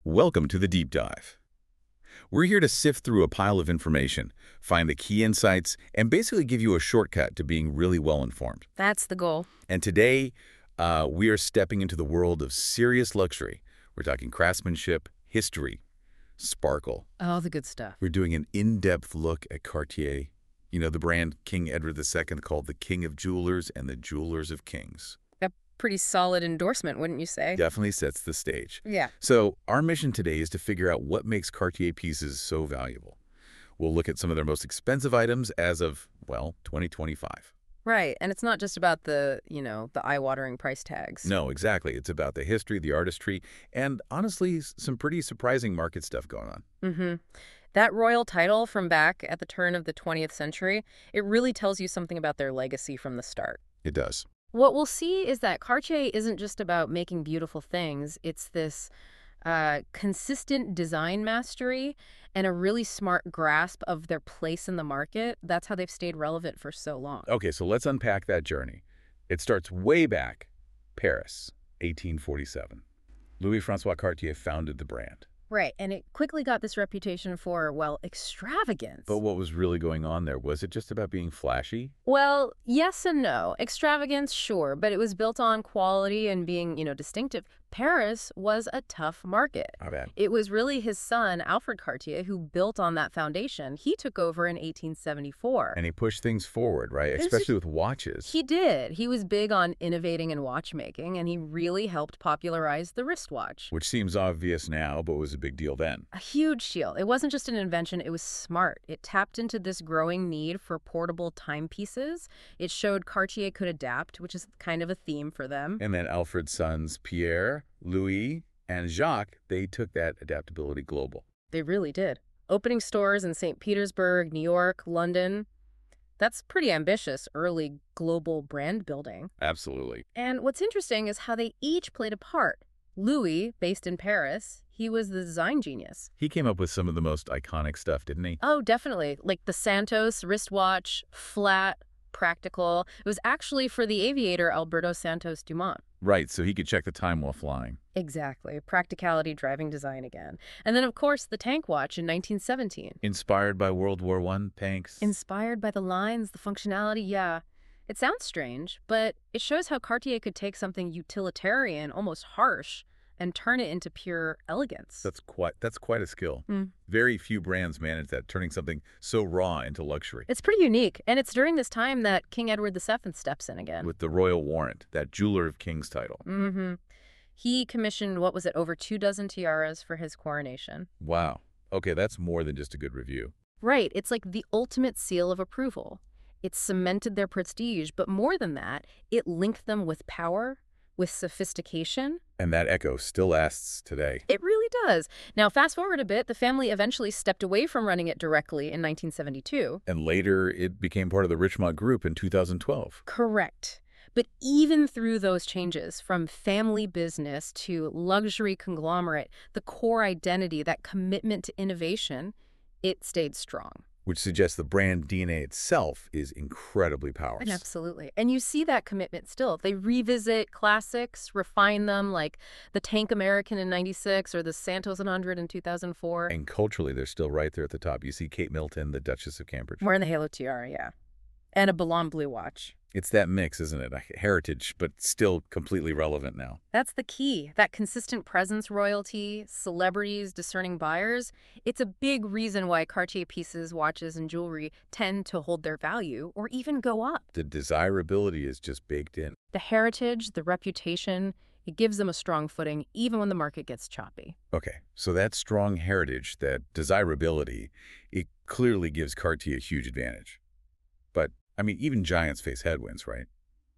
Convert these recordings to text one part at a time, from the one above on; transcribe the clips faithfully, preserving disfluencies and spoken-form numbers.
Welcome to the Deep Dive. We're here to sift through a pile of information, find the key insights, and basically give you a shortcut to being really well-informed. That's the goal. And today, uh, we are stepping into the world of serious luxury. We're talking craftsmanship, history, sparkle. Oh, the good stuff. We're doing an in-depth look at Cartier. You know, the brand King Edward the Second called the King of Jewelers and the Jewelers of Kings. A pretty solid endorsement, wouldn't you say? Definitely sets the stage. Yeah. So our mission today is to figure out what makes Cartier pieces so valuable. We'll look at some of their most expensive items as of, well, twenty twenty-five. Right. And it's not just about the, you know, the eye-watering price tags. No, exactly. It's about the history, the artistry, and honestly, s- some pretty surprising market stuff going on. Mm-hmm. That royal title from back at the turn of the twentieth century, it really tells you something about their legacy from the start. It does. What we'll see is that Cartier isn't just about making beautiful things. It's this uh, consistent design mastery and a really smart grasp of their place in the market. That's how they've stayed relevant for so long. Okay, so let's unpack that journey. It starts way back, Paris, eighteen forty-seven. Louis-François Cartier founded the brand. Right, and it quickly got this reputation for, well, extravagance. But what was really going on there? Was it just about being flashy? Well, yes and no. Extravagance, sure, but it was built on quality and being, you know, distinctive. Paris was a tough market. I bet. It was really his son, Alfred Cartier, who built on that foundation. He took over in eighteen seventy-four. And he pushed things forward, right? It's Especially just- with watches. He did. He was big on innovating in watchmaking, and he really helped popularize the wristwatch. Which seems obvious now, but was a big deal then. A huge deal. It wasn't just an invention, it was smart. It tapped into this growing need for portable timepieces. It showed Cartier could adapt, which is kind of a theme for them. And then Alfred's sons, Pierre, Louis, and Jacques, they took that adaptability global. They really did. Opening stores in Saint Petersburg, New York, London. That's pretty ambitious early global brand building. Absolutely. And what's interesting is how they each played a part. Louis, based in Paris, he was the design genius. He came up with some of the most iconic stuff, didn't he? Oh, definitely. Like the Santos wristwatch, flat, practical. It was actually for the aviator Alberto Santos Dumont. Right, so he could check the time while flying. Exactly. Practicality driving design again. And then, of course, the tank watch in nineteen seventeen. Inspired by World War One tanks. Inspired by the lines, the functionality, yeah. It sounds strange, but it shows how Cartier could take something utilitarian, almost harsh, and turn it into pure elegance. That's quite that's quite a skill. Mm. Very few brands manage that, turning something so raw into luxury. It's pretty unique, and it's during this time that King Edward the Seventh steps in again. With the Royal Warrant, that Jeweler of Kings title. Mm-hmm. He commissioned, what was it, over two dozen tiaras for his coronation. Wow. Okay, that's more than just a good review. Right, it's like the ultimate seal of approval. It cemented their prestige, but more than that, it linked them with power, with sophistication. And that echo still lasts today. It really does. Now, fast forward a bit, the family eventually stepped away from running it directly in nineteen seventy-two. And later, it became part of the Richemont Group in two thousand twelve. Correct. But even through those changes, from family business to luxury conglomerate, the core identity, that commitment to innovation, it stayed strong. Which suggests the brand D N A itself is incredibly powerful. Absolutely. And you see that commitment still. They revisit classics, refine them, like the Tank American in ninety-six or the Santos one hundred in two thousand four. And culturally, they're still right there at the top. You see Kate Middleton, the Duchess of Cambridge. Wearing the Halo tiara, yeah. And a Boulogne blue watch. It's that mix, isn't it? A heritage, but still completely relevant now. That's the key. That consistent presence royalty, celebrities, discerning buyers. It's a big reason why Cartier pieces, watches, and jewelry tend to hold their value or even go up. The desirability is just baked in. The heritage, the reputation, it gives them a strong footing even when the market gets choppy. Okay, so that strong heritage, that desirability, it clearly gives Cartier a huge advantage. But, I mean, even giants face headwinds, right?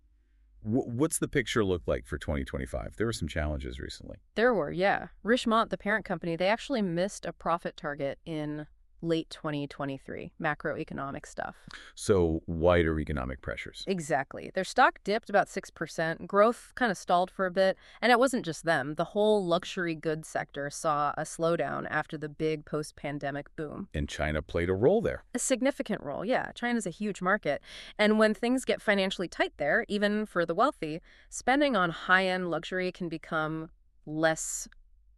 W- what's the picture look like for twenty twenty-five? There were some challenges recently. There were, yeah. Richemont, the parent company, they actually missed a profit target in late twenty twenty-three, macroeconomic stuff. So wider economic pressures. Exactly. Their stock dipped about six percent. Growth kind of stalled for a bit. And it wasn't just them. The whole luxury goods sector saw a slowdown after the big post-pandemic boom. And China played a role there. A significant role, yeah. China's a huge market. And when things get financially tight there, even for the wealthy, spending on high-end luxury can become less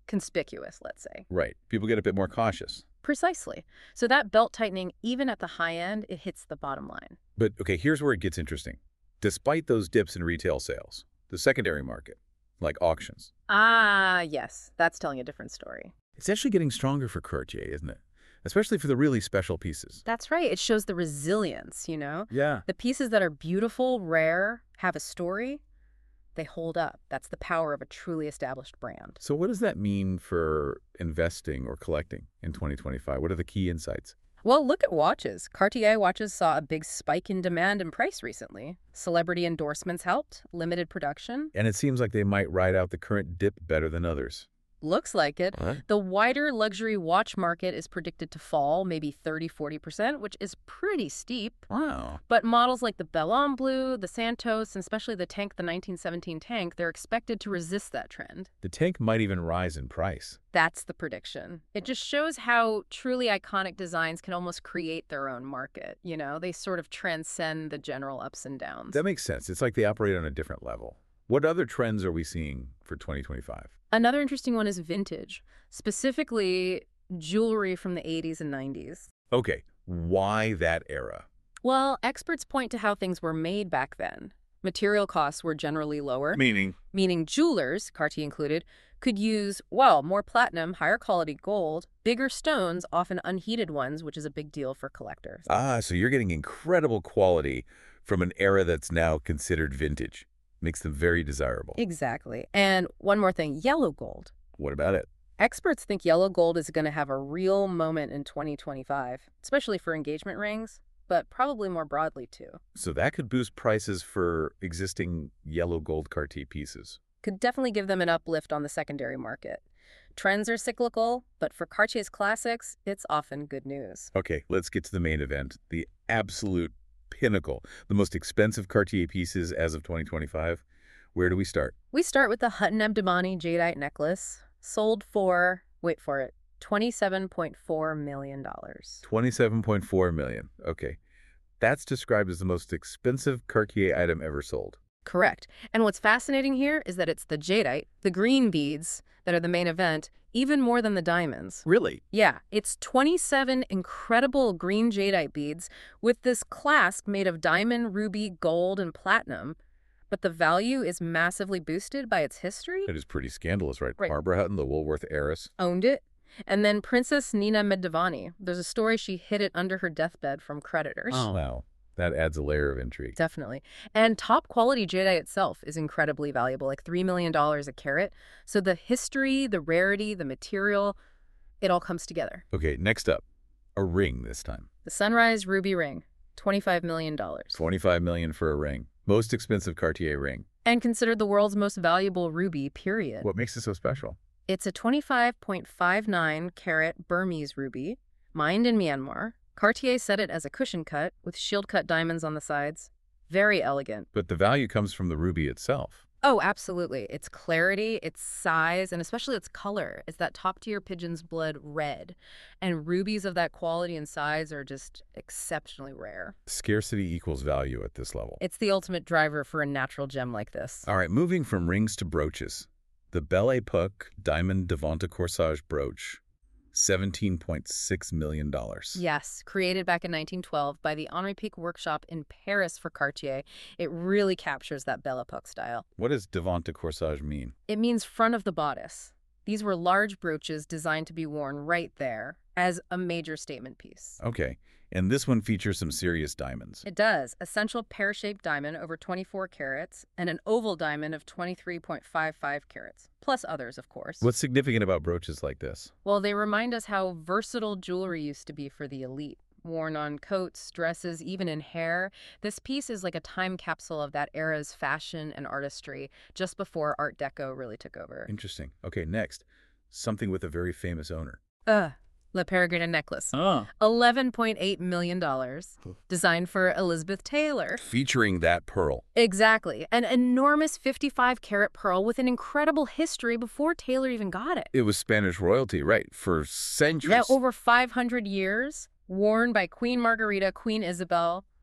conspicuous, let's say. Right. People get a bit more cautious. Precisely. So that belt tightening, even at the high end, it hits the bottom line. But, okay, here's where it gets interesting. Despite those dips in retail sales, the secondary market, like auctions, Ah, yes. That's telling a different story. it's actually getting stronger for Cartier, isn't it? Especially for the really special pieces. That's right. It shows the resilience, you know? Yeah. The pieces that are beautiful, rare, have a story, they hold up. That's the power of a truly established brand. So what does that mean for investing or collecting in twenty twenty-five? What are the key insights? Well, look at watches. Cartier watches saw a big spike in demand and price recently. Celebrity endorsements helped, limited production. And it seems like they might ride out the current dip better than others. Looks like it. Huh? The wider luxury watch market is predicted to fall maybe thirty, forty percent, which is pretty steep. Wow. But models like the Bellon Bleu, the Santos, and especially the Tank, the nineteen seventeen Tank, they're expected to resist that trend. The Tank might even rise in price. That's the prediction. It just shows how truly iconic designs can almost create their own market. You know, they sort of transcend the general ups and downs. That makes sense. It's like they operate on a different level. What other trends are we seeing for twenty twenty-five? Another interesting one is vintage, specifically jewelry from the eighties and nineties. Okay, why that era? Well, experts point to how things were made back then. Material costs were generally lower, Meaning? meaning jewelers, Cartier included, could use, well, more platinum, higher quality gold, bigger stones, often unheated ones, which is a big deal for collectors. Ah, so you're getting incredible quality from an era that's now considered vintage. Makes them very desirable. Exactly. And one more thing, yellow gold. What about it? Experts think yellow gold is going to have a real moment in twenty twenty-five, especially for engagement rings, but probably more broadly too. So that could boost prices for existing yellow gold Cartier pieces. Could definitely give them an uplift on the secondary market. Trends are cyclical, but for Cartier's classics, it's often good news. Okay, let's get to the main event, the absolute pinnacle, the most expensive Cartier pieces as of twenty twenty-five. Where do we start? We start with the Hutton Abdamani jadeite necklace, sold for, wait for it, twenty-seven point four million dollars. twenty-seven point four million dollars. Okay. That's described as the most expensive Cartier item ever sold. Correct. And what's fascinating here is that it's the jadeite, the green beads, that are the main event, even more than the diamonds. Really? Yeah, it's twenty-seven incredible green jadeite beads with this clasp made of diamond, ruby, gold, and platinum. But the value is massively boosted by its history. It is pretty scandalous, right? Right. Barbara Hutton, the Woolworth heiress. Owned it. And then Princess Nina Medavani. There's a story she hid it under her deathbed from creditors. Wow. That adds a layer of intrigue. Definitely. And top quality jadeite itself is incredibly valuable, like three million dollars a carat. So the history, the rarity, the material, it all comes together. Okay, next up, a ring this time. The Sunrise Ruby Ring, twenty-five million dollars. twenty-five million dollars for a ring. Most expensive Cartier ring. And considered the world's most valuable ruby, period. What makes it so special? It's a twenty-five point five nine carat Burmese ruby, mined in Myanmar. Cartier set it as a cushion cut with shield-cut diamonds on the sides. Very elegant. But the value comes from the ruby itself. Oh, absolutely. Its clarity, its size, and especially its color. It's that top-tier pigeon's blood red. And rubies of that quality and size are just exceptionally rare. Scarcity equals value at this level. It's the ultimate driver for a natural gem like this. All right, moving from rings to brooches. The Belle Epoque Diamond Devonta Corsage brooch, seventeen point six million dollars. Yes, created back in nineteen twelve by the Henri Pic workshop in Paris for Cartier. It really captures that Belle Epoque style. What does Devonta Corsage mean? It means front of the bodice. These were large brooches designed to be worn right there as a major statement piece. Okay, and this one features some serious diamonds. It does. A central pear-shaped diamond over twenty-four carats and an oval diamond of twenty-three point five five carats, plus others, of course. What's significant about brooches like this? Well, they remind us how versatile jewelry used to be for the elite. Worn on coats, dresses, even in hair. This piece is like a time capsule of that era's fashion and artistry, just before Art Deco really took over. Interesting. Okay, next, something with a very famous owner. Uh, La Peregrina necklace. Ah. eleven point eight million dollars. Designed for Elizabeth Taylor. Featuring that pearl. Exactly. An enormous fifty-five carat pearl with an incredible history before Taylor even got it. It was Spanish royalty, right, for centuries. Yeah, over five hundred years. Worn by Queen Margarita, Queen Isabel.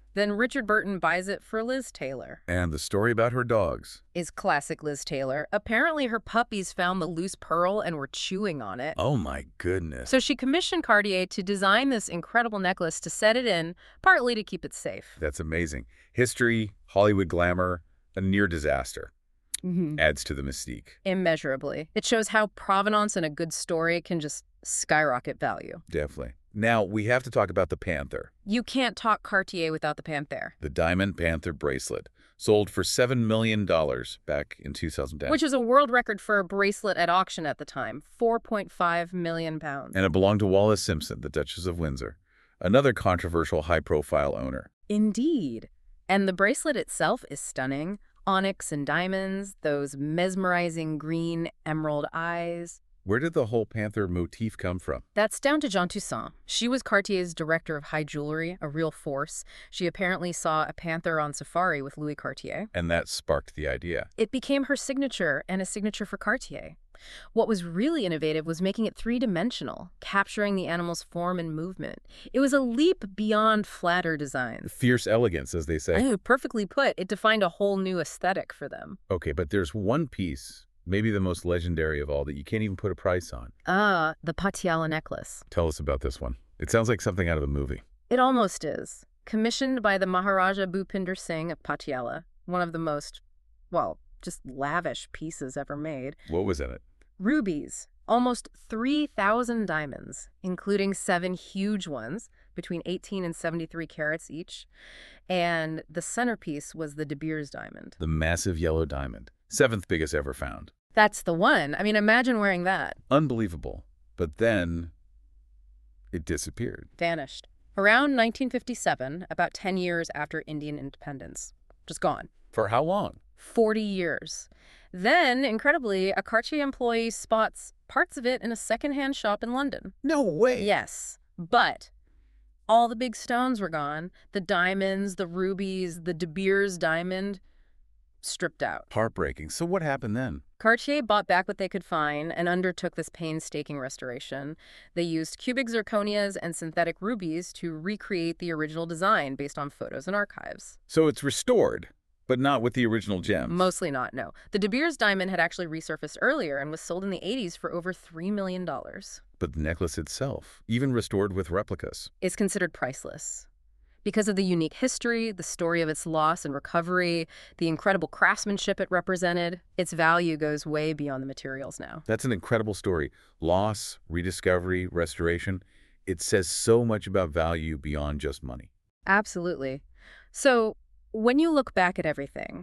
Then Richard Burton buys it for Liz Taylor. And the story about her dogs. Is classic Liz Taylor. Apparently her puppies found the loose pearl and were chewing on it. Oh my goodness. So she commissioned Cartier to design this incredible necklace to set it in, partly to keep it safe. That's amazing. History, Hollywood glamour, a near disaster. Mm-hmm. Adds to the mystique. Immeasurably. It shows how provenance and a good story can just skyrocket value. Definitely. Now, we have to talk about the Panther. You can't talk Cartier without the Panther. The Diamond Panther bracelet, sold for seven million dollars back in two thousand ten. Which is a world record for a bracelet at auction at the time, four point five million pounds. And it belonged to Wallis Simpson, the Duchess of Windsor, another controversial high-profile owner. Indeed. And the bracelet itself is stunning. Onyx and diamonds, those mesmerizing green emerald eyes. Where did the whole Panther motif come from? That's down to Jeanne Toussaint. She was Cartier's director of high jewelry, a real force. She apparently saw a panther on safari with Louis Cartier. And that sparked the idea. It became her signature and a signature for Cartier. What was really innovative was making it three-dimensional, capturing the animal's form and movement. It was a leap beyond flatter designs. Fierce elegance, as they say. Oh, perfectly put. It defined a whole new aesthetic for them. Okay, but there's one piece, maybe the most legendary of all, that you can't even put a price on. Ah, the Patiala necklace. Tell us about this one. It sounds like something out of a movie. It almost is. Commissioned by the Maharaja Bhupinder Singh of Patiala, one of the most, well, just lavish pieces ever made. What was in it? Rubies. Almost three thousand diamonds, including seven huge ones, between eighteen and seventy-three carats each. And the centerpiece was the De Beers diamond. The massive yellow diamond. Seventh biggest ever found. That's the one. I mean, imagine wearing that. Unbelievable. But then it disappeared. Vanished. Around nineteen fifty-seven, about ten years after Indian independence. Just gone. For how long? forty years. Then, incredibly, a Cartier employee spots parts of it in a secondhand shop in London. No way. Yes, but all the big stones were gone. The diamonds, the rubies, the De Beers diamond, stripped out. Heartbreaking. So what happened then? Cartier bought back what they could find and undertook this painstaking restoration. They used cubic zirconias and synthetic rubies to recreate the original design based on photos and archives. So it's restored, but not with the original gems. Mostly not, no. The De Beers diamond had actually resurfaced earlier and was sold in the eighties for over three million dollars. But the necklace itself, even restored with replicas, is considered priceless. Because of the unique history, the story of its loss and recovery, the incredible craftsmanship it represented, its value goes way beyond the materials now. That's an incredible story. Loss, rediscovery, restoration. It says so much about value beyond just money. Absolutely. So, when you look back at everything,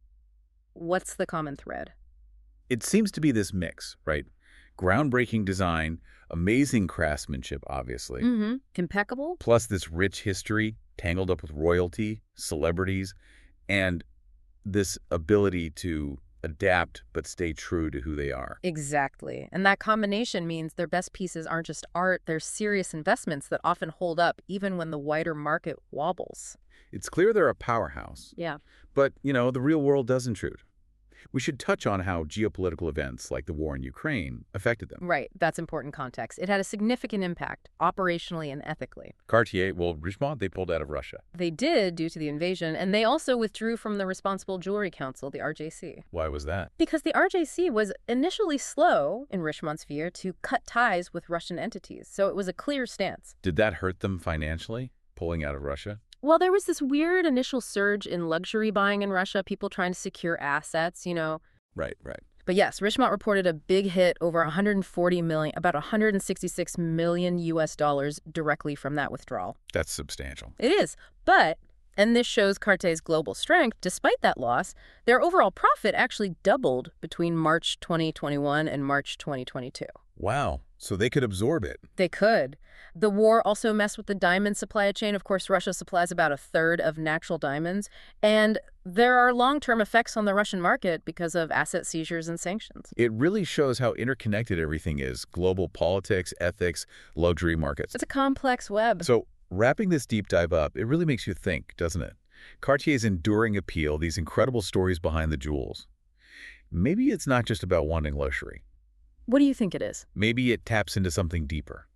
what's the common thread? It seems to be this mix, right? Groundbreaking design, amazing craftsmanship, obviously. Mm-hmm. Impeccable. Plus this rich history, tangled up with royalty, celebrities, and this ability to adapt but stay true to who they are. Exactly. And that combination means their best pieces aren't just art, they're serious investments that often hold up even when the wider market wobbles. It's clear they're a powerhouse. Yeah. But, you know, the real world does intrude. We should touch on how geopolitical events like the war in Ukraine affected them. Right. That's important context. It had a significant impact, operationally and ethically. Cartier, well, Richemont, they pulled out of Russia. They did, due to the invasion, and they also withdrew from the Responsible Jewelry Council, the R J C. Why was that? Because the R J C was initially slow, in Richemont's view, to cut ties with Russian entities, so it was a clear stance. Did that hurt them financially, pulling out of Russia? Well, there was this weird initial surge in luxury buying in Russia, people trying to secure assets, you know. Right, right. But yes, Richemont reported a big hit, over one hundred forty million, about one hundred sixty-six million U S dollars directly from that withdrawal. That's substantial. It is. But, and this shows Cartier's global strength, despite that loss, their overall profit actually doubled between March twenty twenty-one and March twenty twenty-two. Wow. So they could absorb it. They could. The war also messed with the diamond supply chain. Of course, Russia supplies about a third of natural diamonds. And there are long-term effects on the Russian market because of asset seizures and sanctions. It really shows how interconnected everything is. Global politics, ethics, luxury markets. It's a complex web. So wrapping this deep dive up, it really makes you think, doesn't it? Cartier's enduring appeal, these incredible stories behind the jewels. Maybe it's not just about wanting luxury. What do you think it is? Maybe it taps into something deeper.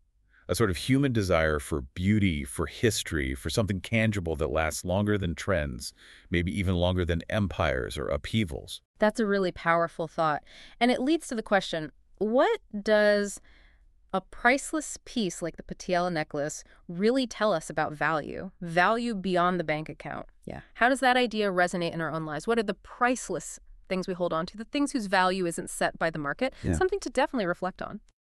A sort of human desire for beauty, for history, for something tangible that lasts longer than trends, maybe even longer than empires or upheavals. That's a really powerful thought. And it leads to the question, what does a priceless piece like the Patiala necklace really tell us about value? Value beyond the bank account. Yeah. How does that idea resonate in our own lives? What are the priceless things we hold on to, the things whose value isn't set by the market? Yeah. Something to definitely reflect on.